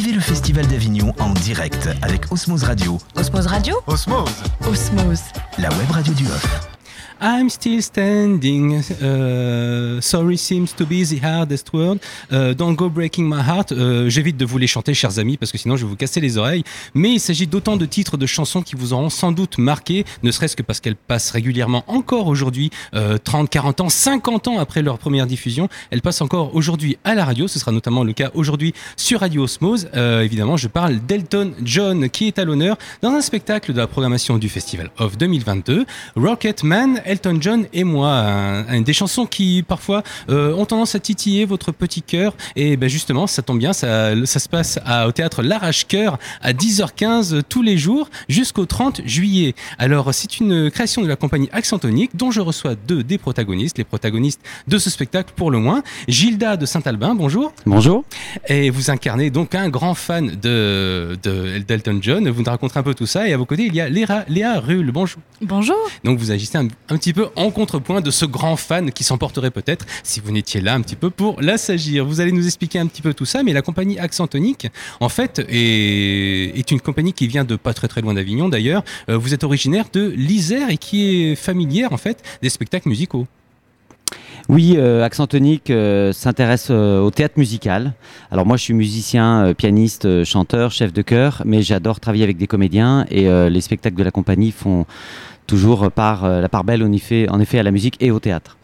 Vivez le Festival d'Avignon en direct avec Osmose Radio. Osmose Radio ? Osmose. Osmose. La web radio du Off. I'm still standing. Sorry seems to be the hardest word. Don't go breaking my heart. J'évite de vous les chanter, chers amis, parce que sinon je vais vous casser les oreilles. Mais il s'agit d'autant de titres de chansons qui vous auront sans doute marqué, ne serait-ce que parce qu'elles passent régulièrement encore aujourd'hui, 30, 40 ans, 50 ans après leur première diffusion. Elles passent encore aujourd'hui à la radio. Ce sera notamment le cas aujourd'hui sur Radio Osmose. Évidemment, je parle d'Elton John, qui est à l'honneur dans un spectacle de la programmation du Festival of 2022, Rocketman, Elton John et moi, des chansons qui parfois ont tendance à titiller votre petit cœur. Et ben justement, ça tombe bien, ça se passe au théâtre L'Arrache-Cœur à 10h15 tous les jours jusqu'au 30 juillet. Alors, c'est une création de la compagnie Accent Tonique dont je reçois deux des protagonistes, les protagonistes de ce spectacle pour le moins. Gilda de Saint-Albin, bonjour. Bonjour. Et vous incarnez donc un grand fan d'Elton John. Vous nous raconterez un peu tout ça. Et à vos côtés, il y a Léa Rull, bonjour. Bonjour. Donc vous agissez un petit peu en contrepoint de ce grand fan qui s'emporterait peut-être si vous n'étiez là un petit peu pour l'assagir. Vous allez nous expliquer un petit peu tout ça, mais la compagnie Accent Tonique, en fait, est une compagnie qui vient de pas très très loin d'Avignon d'ailleurs. Vous êtes originaire de l'Isère et qui est familière en fait des spectacles musicaux. Oui, Accent Tonique s'intéresse au théâtre musical. Alors moi je suis musicien, pianiste, chanteur, chef de chœur, mais j'adore travailler avec des comédiens et les spectacles de la compagnie font toujours la part belle en effet à la musique et au théâtre.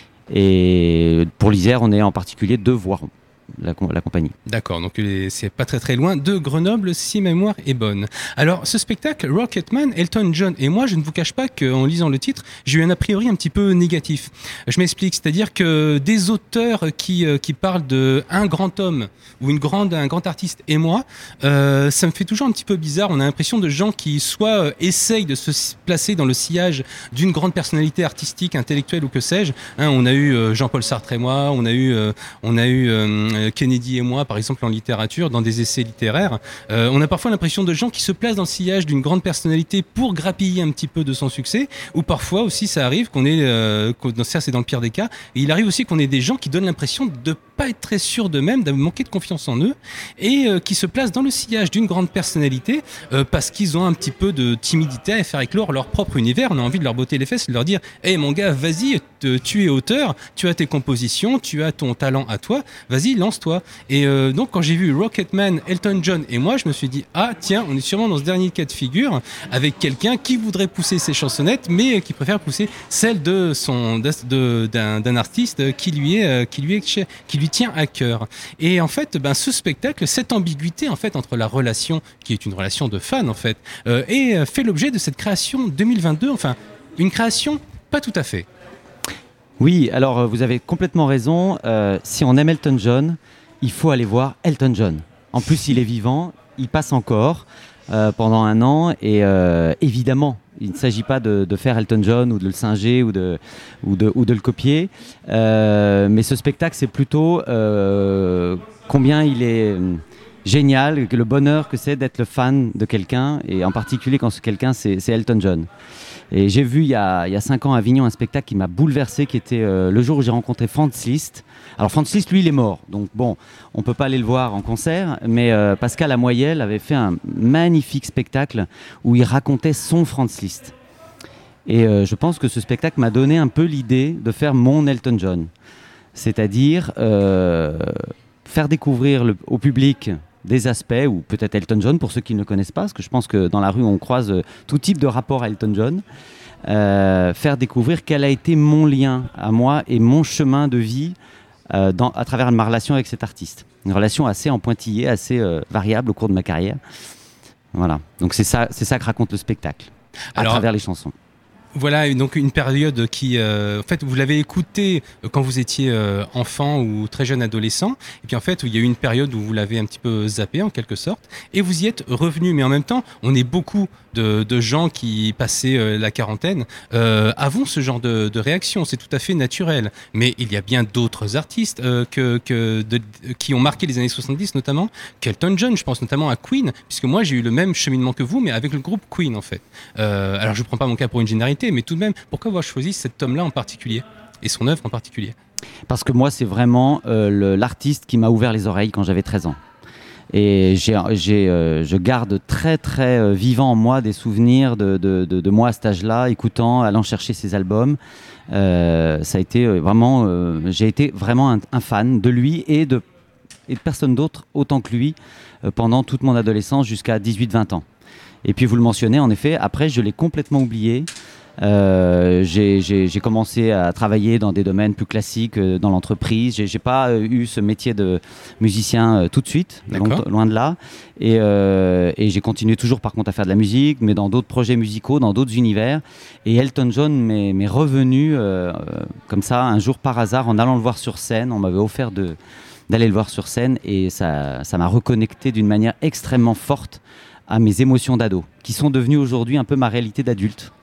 Et pour l'Isère, on est en particulier de Voiron, la compagnie. D'accord, donc c'est pas très très loin de Grenoble si ma mémoire est bonne. Alors ce spectacle Rocketman, Elton John et moi, je ne vous cache pas qu'en lisant le titre, j'ai eu un a priori un petit peu négatif. Je m'explique, c'est-à-dire que des auteurs qui parlent de un grand homme ou un grand artiste et moi, ça me fait toujours un petit peu bizarre. On a l'impression de gens qui soit essayent de se placer dans le sillage d'une grande personnalité artistique, intellectuelle ou que sais-je. On a eu Jean-Paul Sartre et moi, on a eu Kennedy et moi, par exemple en littérature, dans des essais littéraires. On a parfois l'impression de gens qui se placent dans le sillage d'une grande personnalité pour grappiller un petit peu de son succès, ou parfois aussi ça arrive ça c'est dans le pire des cas, et il arrive aussi qu'on ait des gens qui donnent l'impression de pas être très sûrs d'eux-mêmes, de manquer de confiance en eux, et qui se placent dans le sillage d'une grande personnalité parce qu'ils ont un petit peu de timidité à faire éclore leur propre univers. On a envie de leur botter les fesses et de leur dire « Hey mon gars, vas-y, tu es auteur, tu as tes compositions, tu as ton talent à toi, vas-y, lance-toi ». Et donc quand j'ai vu Rocketman, Elton John et moi, je me suis dit « Ah tiens, on est sûrement dans ce dernier cas de figure avec quelqu'un qui voudrait pousser ses chansonnettes mais qui préfère pousser celle d'un artiste qui lui tient à cœur ». Et en fait, ce spectacle, cette ambiguïté en fait entre la relation qui est une relation de fan en fait, fait l'objet de cette création 2022, enfin une création pas tout à fait. Oui, alors vous avez complètement raison. Si on aime Elton John, il faut aller voir Elton John. En plus, il est vivant, il passe encore pendant un an et évidemment, il ne s'agit pas de faire Elton John ou de le singer ou de le copier. Mais ce spectacle, c'est plutôt combien il est génial, le bonheur que c'est d'être le fan de quelqu'un, et en particulier quand ce quelqu'un, c'est Elton John. Et j'ai vu il y a 5 ans à Avignon un spectacle qui m'a bouleversé, qui était le jour où j'ai rencontré Franz Liszt. Alors Franz Liszt, lui, il est mort, donc bon, on peut pas aller le voir en concert, mais Pascal Amoyel avait fait un magnifique spectacle où il racontait son Franz Liszt. Et je pense que ce spectacle m'a donné un peu l'idée de faire mon Elton John, c'est-à-dire faire découvrir au public des aspects, ou peut-être Elton John pour ceux qui ne le connaissent pas, parce que je pense que dans la rue on croise tout type de rapport à Elton John, faire découvrir quel a été mon lien à moi et mon chemin de vie à travers ma relation avec cet artiste. Une relation assez en pointillé, assez variable au cours de ma carrière. Voilà, donc c'est ça que raconte le spectacle, à travers les chansons. Voilà, donc une période qui, en fait, vous l'avez écouté quand vous étiez enfant ou très jeune adolescent, et puis en fait, il y a eu une période où vous l'avez un petit peu zappé en quelque sorte, et vous y êtes revenu. Mais en même temps, on est beaucoup de gens qui, passaient la quarantaine, avons ce genre de réaction. C'est tout à fait naturel. Mais il y a bien d'autres artistes qui ont marqué les années 70 notamment, qu'Elton John. Je pense notamment à Queen, puisque moi j'ai eu le même cheminement que vous, mais avec le groupe Queen en fait. Alors je ne prends pas mon cas pour une généralité, mais tout de même, pourquoi avoir choisi cet homme-là en particulier et son œuvre en particulier ? Parce que moi, c'est vraiment l'artiste qui m'a ouvert les oreilles quand j'avais 13 ans. Et je garde très très vivant en moi des souvenirs de moi à cet âge-là, écoutant, allant chercher ses albums. Ça a été vraiment, j'ai été vraiment un fan de lui et de personne d'autre autant que lui pendant toute mon adolescence jusqu'à 18-20 ans. Et puis vous le mentionnez, en effet, après je l'ai complètement oublié. J'ai commencé à travailler dans des domaines plus classiques dans l'entreprise. J'ai pas eu ce métier de musicien tout de suite, loin de là. Et j'ai continué toujours par contre à faire de la musique, mais dans d'autres projets musicaux, dans d'autres univers. Et Elton John m'est revenu comme ça un jour par hasard en allant le voir sur scène. On m'avait offert d'aller le voir sur scène et ça m'a reconnecté d'une manière extrêmement forte à mes émotions d'ado, qui sont devenues aujourd'hui un peu ma réalité d'adulte.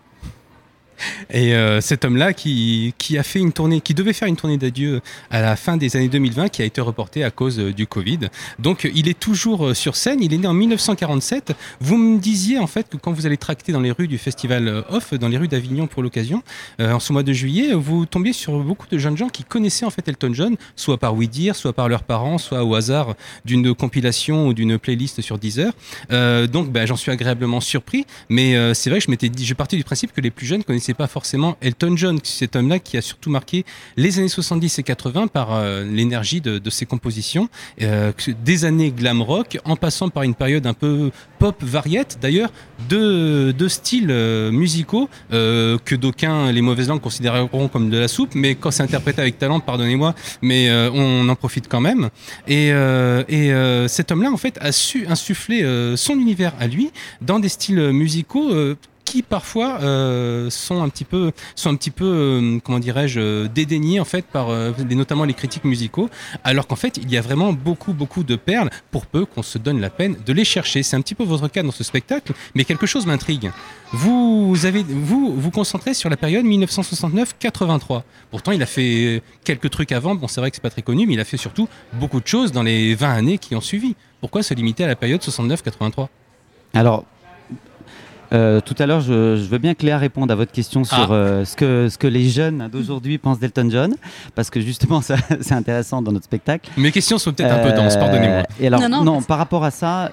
Et cet homme-là qui a fait une tournée, qui devait faire une tournée d'adieu à la fin des années 2020, qui a été reportée à cause du Covid. Donc il est toujours sur scène, il est né en 1947. Vous me disiez en fait que quand vous allez tracter dans les rues du festival Off, dans les rues d'Avignon pour l'occasion, en ce mois de juillet, vous tombiez sur beaucoup de jeunes gens qui connaissaient en fait Elton John, soit par oui-dire, soit par leurs parents, soit au hasard d'une compilation ou d'une playlist sur Deezer. Donc j'en suis agréablement surpris, mais c'est vrai que je partais du principe que les plus jeunes connaissaient pas forcément Elton John, cet homme-là qui a surtout marqué les années 70 et 80 par l'énergie de ses compositions, des années glam rock, en passant par une période un peu pop variette, d'ailleurs, de styles musicaux que d'aucuns, les mauvaises langues, considéreront comme de la soupe, mais quand c'est interprété avec talent, pardonnez-moi, mais on en profite quand même. Et cet homme-là, en fait, a su insuffler son univers à lui dans des styles musicaux qui parfois sont un petit peu comment dirais-je, dédaignés en fait par notamment les critiques musicaux, alors qu'en fait il y a vraiment beaucoup de perles pour peu qu'on se donne la peine de les chercher. C'est un petit peu votre cas dans ce spectacle, mais quelque chose m'intrigue. Vous concentrez sur la période 1969-83. Pourtant il a fait quelques trucs avant, bon c'est vrai que c'est pas très connu, mais il a fait surtout beaucoup de choses dans les 20 années qui ont suivi. Pourquoi se limiter à la période 69-83 ? Alors tout à l'heure, je veux bien que Léa réponde à votre question sur ce que les jeunes d'aujourd'hui pensent d'Elton John, parce que justement, c'est intéressant dans notre spectacle. Mes questions sont peut-être un peu denses, pardonnez-moi. Et alors, non, par rapport à ça,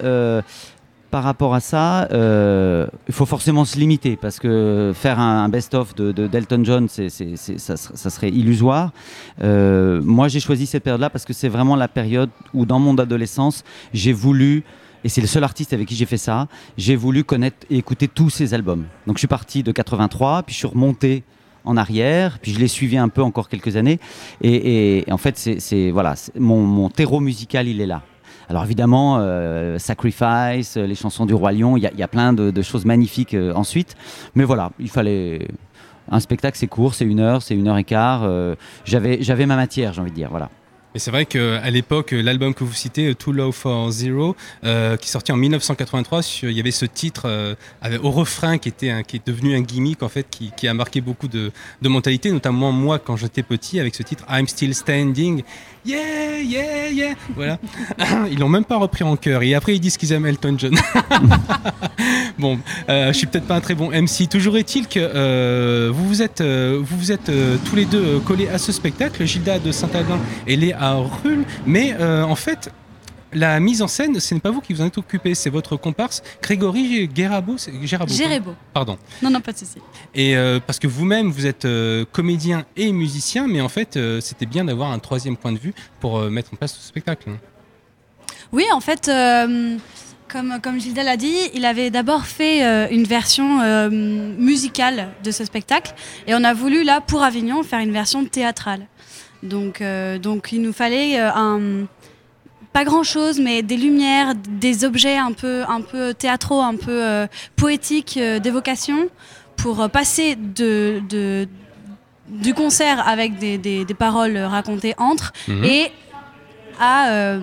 il faut forcément se limiter, parce que faire un best-of d'Elton John, ça serait illusoire. Moi, j'ai choisi cette période-là parce que c'est vraiment la période où, dans mon adolescence, j'ai voulu... Et c'est le seul artiste avec qui j'ai fait ça. J'ai voulu connaître et écouter tous ses albums. Donc je suis parti de 83, puis je suis remonté en arrière, puis je l'ai suivi un peu encore quelques années. Et en fait, mon terreau musical, il est là. Alors évidemment, Sacrifice, les chansons du Roi Lion, il y a plein de choses magnifiques ensuite. Mais voilà, il fallait... Un spectacle, c'est court, c'est 1 heure, c'est 1 heure et quart. J'avais ma matière, j'ai envie de dire, voilà. Et c'est vrai qu'à l'époque, l'album que vous citez, Too Low for Zero, qui est sorti en 1983, il y avait ce titre au refrain qui est devenu un gimmick en fait, qui a marqué beaucoup de mentalités, notamment moi quand j'étais petit avec ce titre I'm Still Standing. Yeah, yeah, yeah. Voilà. Ils l'ont même pas repris en chœur. Et après, ils disent qu'ils aiment Elton John. Bon, je suis peut-être pas un très bon MC. Toujours est-il que vous vous êtes tous les deux collés à ce spectacle, Gilda de Saint-Albin et Léa Ruhl. Mais en fait, la mise en scène, ce n'est pas vous qui vous en êtes occupé, c'est votre comparse Grégory Gérabeau. Pardon. Non, pas de souci. Et parce que vous-même, vous êtes comédien et musicien, mais en fait, c'était bien d'avoir un troisième point de vue pour mettre en place ce spectacle. Oui, en fait, comme Gilda l'a dit, il avait d'abord fait une version musicale de ce spectacle, et on a voulu, là, pour Avignon, faire une version théâtrale. Donc il nous fallait pas grand-chose, mais des lumières, des objets un peu théâtraux, un peu poétiques, d'évocation, pour passer du concert avec des paroles racontées entre et à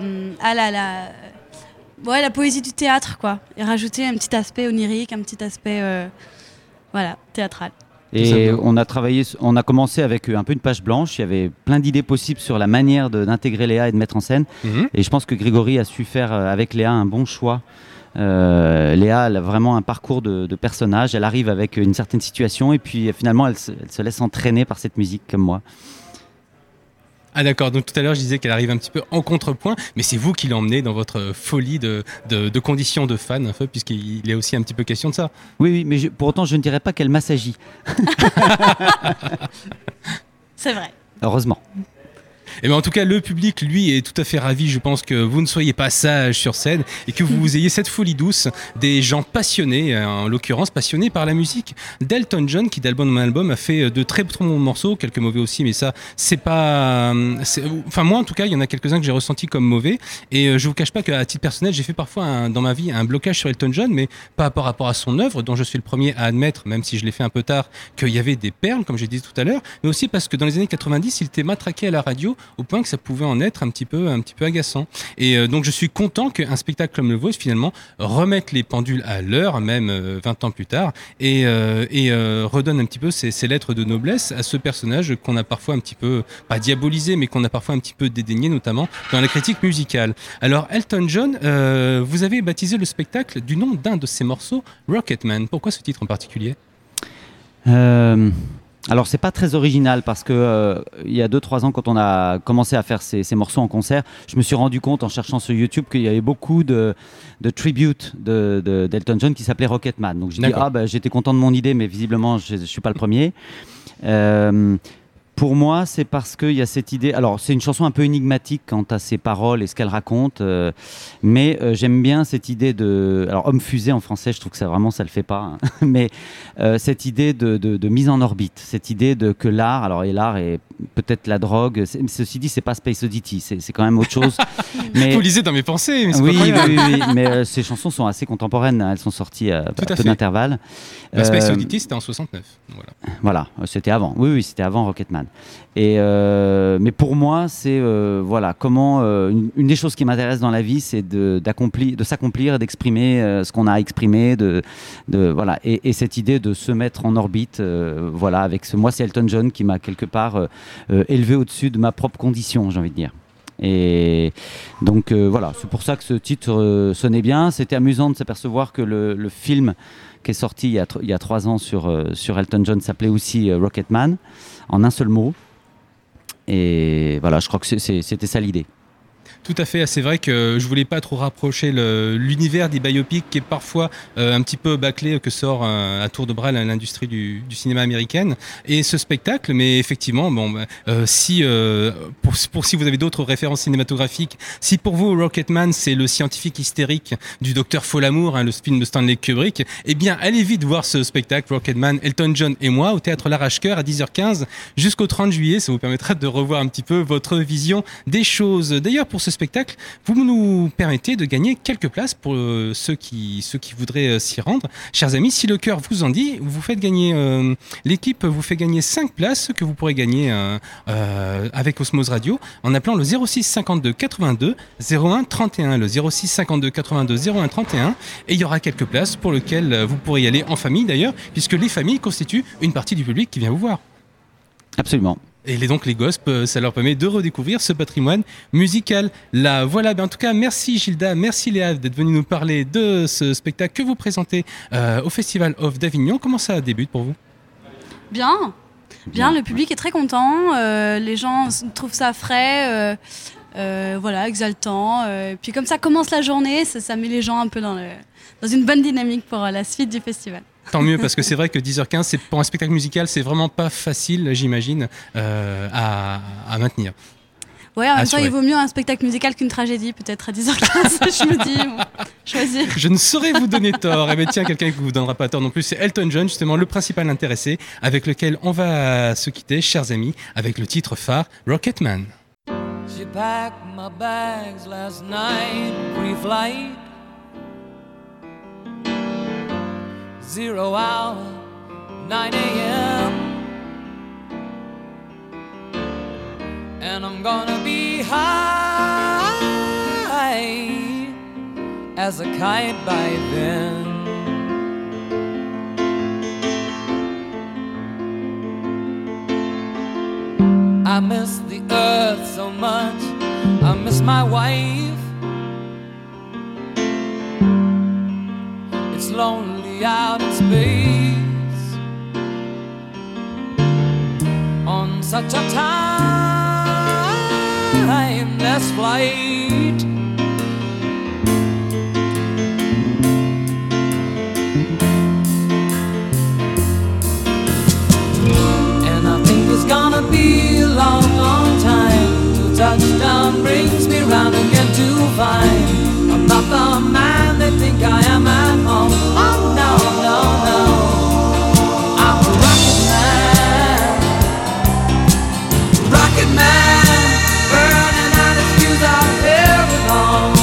la poésie du théâtre, quoi, et rajouter un petit aspect onirique, un petit aspect théâtral. Et on a commencé avec un peu une page blanche. Il y avait plein d'idées possibles sur la manière d'intégrer Léa et de mettre en scène. Et je pense que Grégory a su faire avec Léa un bon choix. Léa, elle a vraiment un parcours de personnage. Elle arrive avec une certaine situation et puis finalement, elle se laisse entraîner par cette musique comme moi. Ah d'accord, donc tout à l'heure je disais qu'elle arrive un petit peu en contrepoint, mais c'est vous qui l'emmenez dans votre folie de conditions de fan, un peu, puisqu'il est aussi un petit peu question de ça. Oui, mais pour autant je ne dirais pas qu'elle m'assagie. C'est vrai. Heureusement. Et bien en tout cas, le public, lui, est tout à fait ravi. Je pense que vous ne soyez pas sage sur scène et que vous ayez cette folie douce des gens passionnés, en l'occurrence passionnés par la musique d'Elton John, qui d'album en album a fait de très bons morceaux, quelques mauvais aussi, mais ça, c'est pas... Enfin, moi, en tout cas, il y en a quelques-uns que j'ai ressentis comme mauvais. Et je vous cache pas qu'à titre personnel, j'ai fait parfois dans ma vie un blocage sur Elton John, mais pas par rapport à son œuvre, dont je suis le premier à admettre, même si je l'ai fait un peu tard, qu'il y avait des perles, comme j'ai dit tout à l'heure, mais aussi parce que dans les années 90, il était matraqué à la radio au point que ça pouvait en être un petit peu agaçant. Et donc je suis content qu'un spectacle comme le vôtre finalement remette les pendules à l'heure, même 20 ans plus tard, et redonne un petit peu ces lettres de noblesse à ce personnage qu'on a parfois un petit peu, pas diabolisé, mais qu'on a parfois un petit peu dédaigné, notamment dans la critique musicale. Alors Elton John, vous avez baptisé le spectacle du nom d'un de ses morceaux, Rocketman. Pourquoi ce titre en particulier ? Alors c'est pas très original parce que il y a 2-3 ans, quand on a commencé à faire ces morceaux en concert, je me suis rendu compte en cherchant sur YouTube qu'il y avait beaucoup de tributes d'Elton John qui s'appelaient Rocketman. Donc j'ai dit j'étais content de mon idée, mais visiblement je suis pas le premier. Pour moi, c'est parce qu'il y a cette idée... Alors, c'est une chanson un peu énigmatique quant à ses paroles et ce qu'elle raconte, mais j'aime bien cette idée de... Alors, homme fusée en français, je trouve que ça le fait pas, hein. Mais cette idée de mise en orbite, cette idée que l'art, et l'art est peut-être la drogue, ceci dit, c'est pas Space Oddity, c'est quand même autre chose. Mais... Vous lisez dans mes pensées, mais c'est oui, pas oui, mais ces chansons sont assez contemporaines, hein. Elles sont sorties à peu d'intervalle. Space Oddity, c'était en 69. Voilà, c'était avant. Oui, c'était avant Rocketman. Mais pour moi, c'est comment une des choses qui m'intéresse dans la vie, c'est de s'accomplir, d'exprimer ce qu'on a exprimé, voilà, et cette idée de se mettre en orbite, voilà, avec moi, c'est Elton John qui m'a quelque part élevé au-dessus de ma propre condition, j'ai envie de dire. Et donc voilà, c'est pour ça que ce titre sonnait bien. C'était amusant de s'apercevoir que le film qui est sorti il y a 3 ans sur Elton John s'appelait aussi Rocketman, en un seul mot. Et voilà, je crois que c'était ça l'idée. Tout à fait, c'est vrai que je voulais pas trop rapprocher l'univers des biopics qui est parfois un petit peu bâclé, que sort à tour de bras l'industrie du cinéma américaine, et ce spectacle. Mais effectivement, si vous avez d'autres références cinématographiques, si pour vous Rocketman c'est le scientifique hystérique du docteur Folamour, le film de Stanley Kubrick, eh bien allez vite voir ce spectacle Rocketman, Elton John et moi, au théâtre L'Arrache-Cœur à 10h15 jusqu'au 30 juillet. Ça vous permettra de revoir un petit peu votre vision des choses. D'ailleurs, pour ce spectacle, vous nous permettez de gagner quelques places pour ceux qui voudraient s'y rendre. Chers amis, si le cœur vous en dit, vous faites gagner, l'équipe vous fait gagner 5 places que vous pourrez gagner avec Osmose Radio en appelant le 06 52 82 01 31, le 06 52 82 01 31, et il y aura quelques places pour lesquelles vous pourrez y aller en famille d'ailleurs, puisque les familles constituent une partie du public qui vient vous voir. Absolument. Et donc les gosses, ça leur permet de redécouvrir ce patrimoine musical. Là, voilà, en tout cas, merci Gilda, merci Léa d'être venue nous parler de ce spectacle que vous présentez au Festival of d'Avignon. Comment ça débute pour vous ? Bien, le public est très content, les gens trouvent ça frais, voilà, exaltant. Puis comme ça commence la journée, ça met les gens un peu dans une bonne dynamique pour la suite du festival. Tant mieux, parce que c'est vrai que 10h15, pour un spectacle musical, c'est vraiment pas facile, j'imagine, à maintenir. Ouais, en même temps, il vaut mieux un spectacle musical qu'une tragédie, peut-être à 10h15, je me dis, choisir. Je ne saurais vous donner tort. Eh bien, tiens, quelqu'un qui ne vous donnera pas tort non plus, c'est Elton John, justement, le principal intéressé, avec lequel on va se quitter, chers amis, avec le titre phare, Rocketman. She packed my bags last night, pre-flight. 0 hour, 9 a.m. And I'm gonna be high as a kite by then. I miss the earth so much, I miss my wife. It's lonely out in space on such a time test flight. And I think it's gonna be a long, long time till touchdown brings me round again to find I'm not the man they think I am at home. Oh no, no, no, I'm a rocket man. Rocket man, burning out his fuse out here alone.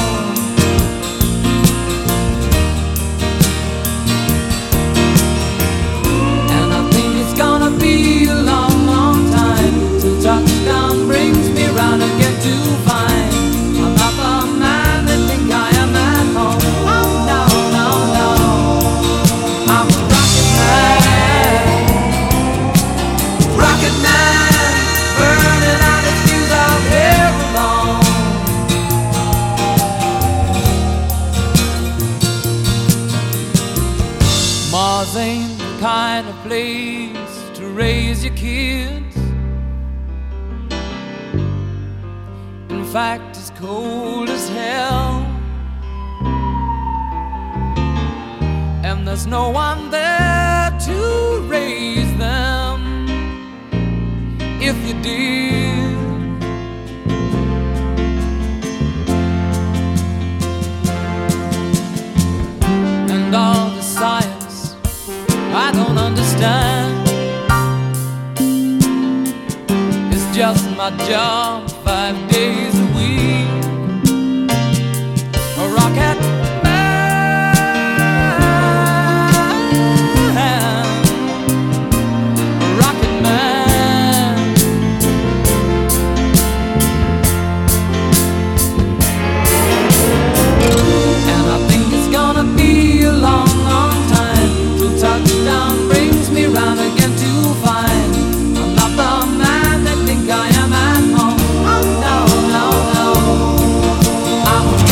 And I think it's gonna be a long, long time till touchdown brings me round again to find I'm not the man they think I am at home. Oh no, no, no, I'm a rocket man. Rocket man, burning out his fuse out here alone. Mars ain't the kind of place to raise your kids. In fact, it's cold as hell, and there's no one there to raise them if you did. And all the science I don't understand, it's just my job 5 days a week. A rocket man, a rocket man. And I think it's gonna be a long, long time till touchdown brings me round again to find I'm not the man they think I am at home. Oh no, no, no, I'm a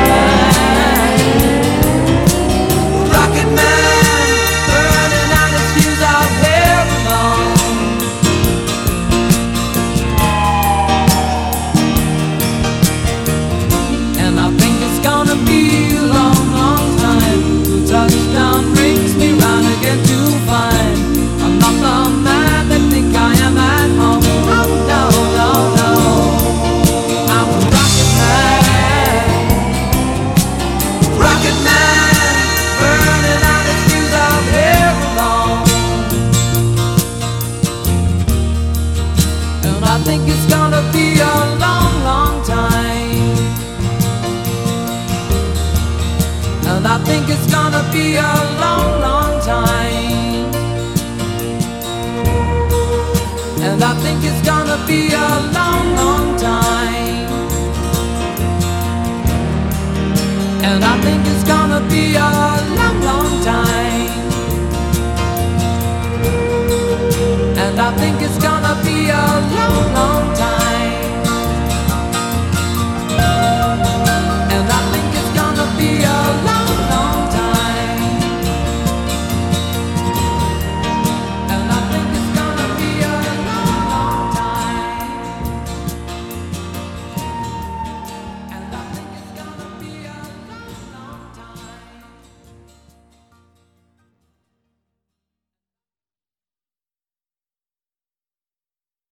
rocket man, burning out his fuse out here alone. And I think it's gonna be a long, long time till touchdown brings me round again to find I'm not the man they think I am at home. Oh no, no, no, I'm a rocket man. Rocket man, burning out his fuse out here alone. And I think it's gonna be a long, long time. And I think it's gonna be a long, long time. And I think it's gonna be a long, long time. And I think it's gonna be a long, long time. And I think it's gonna be a long, long time.